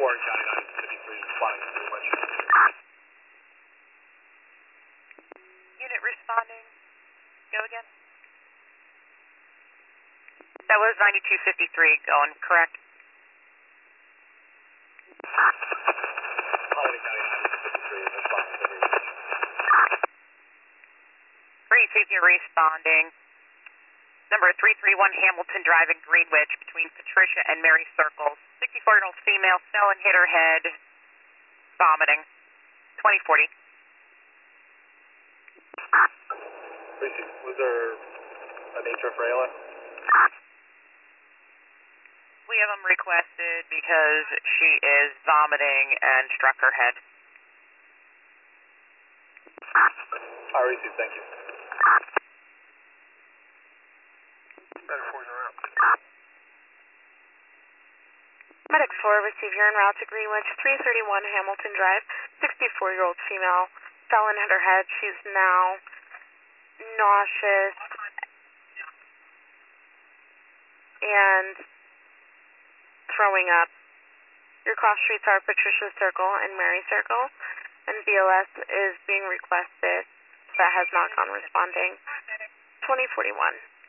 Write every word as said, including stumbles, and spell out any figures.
Warren County nine fifty-three responding to Greenwich. Unit responding. Go again. That was ninety-two fifty-three going, correct? Holiday County nine fifty-three is responding to Greenwich. Green Safety responding. Number three three one Hamilton Drive in Greenwich between Patricia and Mary Circles. sixty-four-year-old female fell and hit her head, vomiting. twenty forty. Was there an atrial failure? We have them requested because she is vomiting and struck her head. I received, thank you. Medic four, receive your en route to Greenwich, three thirty-one Hamilton Drive. sixty-four-year-old female fell and hit her head. She's now nauseous and throwing up. Your cross streets are Patricia Circle and Mary Circle, and B L S is being requested. That has not gone responding. twenty forty-one.